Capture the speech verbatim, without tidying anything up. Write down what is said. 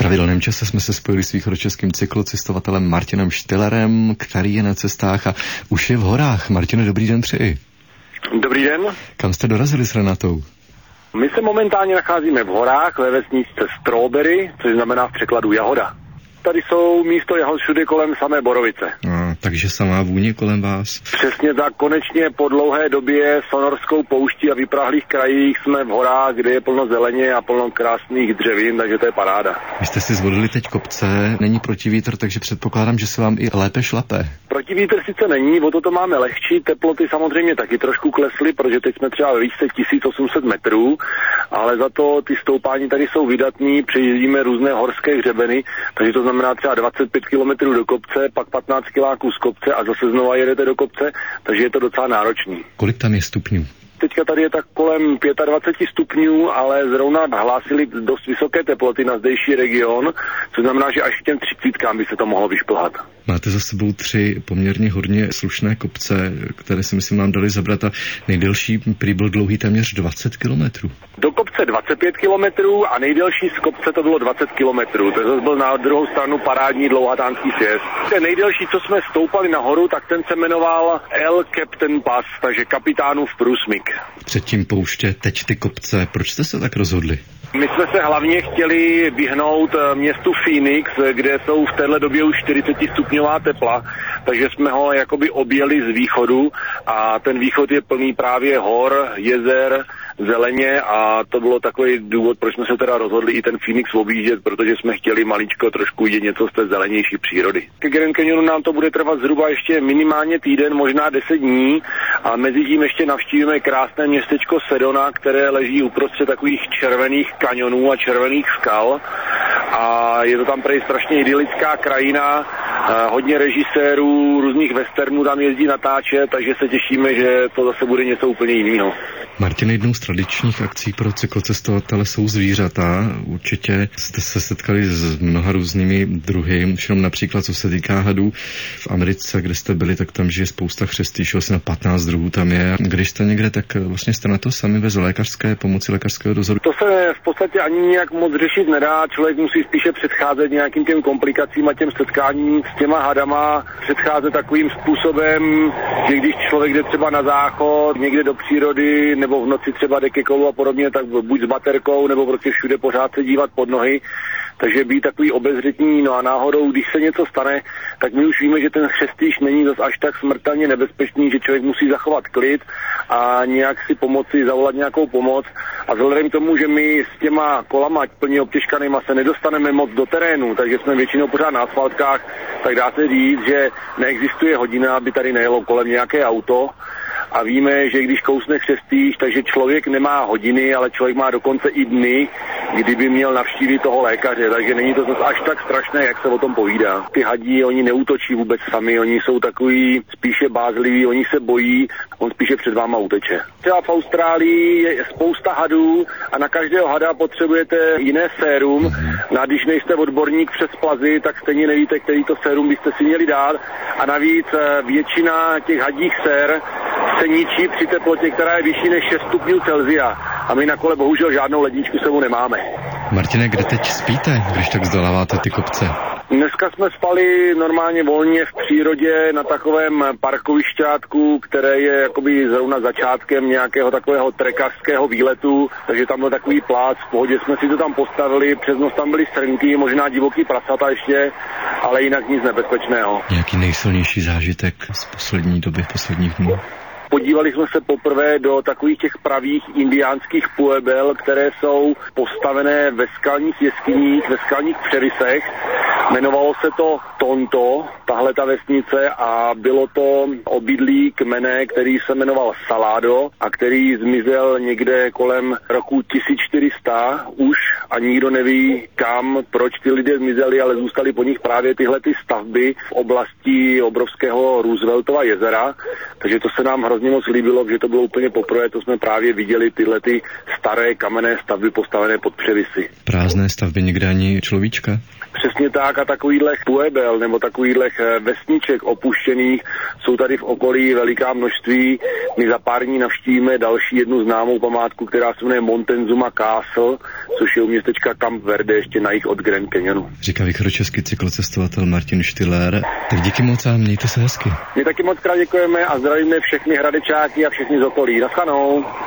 pravidelném čase jsme se spojili s východočeským cyklocestovatelem Martinem Štyllerem, který je na cestách a už je v horách. Martine, dobrý den přeji. Dobrý den. Kam jste dorazili s Renatou? My se momentálně nacházíme v horách ve vesničce Strawberry, což znamená v překladu jahoda. Tady jsou místo jahod všude kolem samé borovice. A, takže samá vůně kolem vás. Přesně tak, konečně po dlouhé době sonorskou pouští a vyprahlých krajích jsme v horách, kde je plno zeleně a plno krásných dřevin, takže to je paráda. Vy jste si zvolili teď kopce, není protivítr, takže předpokládám, že se vám i lépe šlape. Protivítr sice není, o to to máme lehčí, teploty samozřejmě taky trošku klesly, protože teď jsme třeba ve výšce tisíc osm set metrů, ale za to ty stoupání tady jsou vydatní, přejíždíme různé horské hřebeny, takže to znamená třeba dvacet pět kilometrů do kopce, pak patnáct kiláků z kopce a zase znova jedete do kopce, takže je to docela náročný. Kolik tam je stupňů? Teďka tady je tak kolem dvacet pět stupňů, ale zrovna hlásili dost vysoké teploty na zdejší region, což znamená, že až k těm třicítkám by se to mohlo vyšplhat. Máte za sebou tři poměrně hodně slušné kopce, které si myslím nám dali zabrat a nejdelší prý byl dlouhý téměř dvacet kilometrů. Do kopce dvacet pět kilometrů a nejdelší z kopce to bylo dvacet kilometrů. To zase byl na druhou stranu parádní dlouhatánský sjezd. Ten nejdelší, co jsme stoupali nahoru, tak ten se jmenoval El Captain Pass, takže kapitánův průsmyk. Předtím pouště, teď ty kopce. Proč jste se tak rozhodli? My jsme se hlavně chtěli vyhnout městu Phoenix, kde jsou v téhle době už čtyřicet stupňová tepla, takže jsme ho jakoby objeli z východu a ten východ je plný právě hor, jezer, zeleně a to bylo takový důvod, proč jsme se teda rozhodli i ten Phoenix objíždět, protože jsme chtěli maličko trošku vidět něco z té zelenější přírody. Ke Grand Canyonu nám to bude trvat zhruba ještě minimálně týden, možná deset dní a mezi tím ještě navštívíme krásné městečko Sedona, které leží uprostřed takových červených kanionů a červených skal a je to tam prej strašně idylická krajina, hodně režisérů, různých westernů tam jezdí natáčet, takže se těšíme, že to zase bude něco úplně jiného. Martin, jednou z tradičních akcí pro cyklocestovatele jsou zvířata. Určitě jste se setkali s mnoha různými druhy, jenom například co se týká hadů. V Americe, kde jste byli, tak tam žije spousta chřestýšů, asi na patnáct druhů tam je. Když jste někde, tak vlastně jste na to sami bez lékařské pomoci, lékařského dozoru. To se v podstatě ani nějak moc řešit nedá. Člověk musí spíše předcházet nějakým těm komplikacím a těm setkáním s těma hadama, předcházet takovým způsobem, že když člověk jde třeba na záchod, někde do přírody, nebo v noci třeba jde ke kolu a podobně, tak buď s baterkou, nebo prostě všude pořád se dívat pod nohy. Takže být takový obezřetní, no a náhodou, když se něco stane, tak my už víme, že ten chřestýš není zas až tak smrtelně nebezpečný, že člověk musí zachovat klid a nějak si pomoci, zavolat nějakou pomoc. A vzhledem k tomu, že my s těma kolama plně obtěžkanýma se nedostaneme moc do terénu, takže jsme většinou pořád na asfaltkách, tak dá se říct, že neexistuje hodina, aby tady nejelo kolem nějaké auto. A víme, že když kousne chřestýš, takže člověk nemá hodiny, ale člověk má dokonce i dny, kdyby měl navštívit toho lékaře, takže není to zase až tak strašné, jak se o tom povídá. Ty hadí, oni neútočí vůbec sami, oni jsou takový spíše bázliví, oni se bojí, on spíše před váma uteče. Třeba v Austrálii je spousta hadů a na každého hada potřebujete jiné sérum. No a když nejste odborník přes plazy, tak stejně nevíte, který to sérum byste si měli dát. A navíc většina těch hadích sér se ničí při teplotě, která je vyšší než šest stupňů Celsia. A my na kole bohužel žádnou ledničku sebou nemáme. Martine, kde teď spíte, když tak vzdaláváte ty kopce? Dneska jsme spali normálně volně v přírodě na takovém parkovišťátku, které je jakoby zrovna začátkem nějakého takového trekařského výletu, takže tam byl takový plác, v pohodě jsme si to tam postavili, přes noc tam byly srnky, možná divoký prasata ještě, ale jinak nic nebezpečného. Nějaký nejsilnější zážitek z poslední doby, posledních dnů? Podívali jsme se poprvé do takových těch pravých indiánských puebel, které jsou postavené ve skalních jeskyních, ve skalních přerysech. Jmenovalo se to Tonto, tahle ta vesnice, a bylo to obydlí kmene, který se jmenoval Salado a který zmizel někde kolem roku tisíc čtyři sta už a nikdo neví kam, proč ty lidé zmizeli, ale zůstaly po nich právě tyhle ty stavby v oblasti obrovského Rooseveltova jezera, takže to se nám hrozně moc líbilo, že to bylo úplně poprvé, to jsme právě viděli tyhle ty staré kamenné stavby postavené pod převisy. Prázdné stavby, někde ani človíčka? Přesně tak, a takovýhle puebel hostel nebo takových vesniček opuštěných jsou tady v okolí veliká množství. My za pár dní navštívíme další jednu známou památku, která se jmenuje Montezuma Castle, což je u městečka Camp Verde, ještě na jih od Grand Canyonu. Říká východočeský cyklocestovatel Martin Štýler. Tak díky moc a mějte se hezky. My taky moc krát děkujeme a zdravíme všechny hradečáky a všechny z okolí. Naschledanou.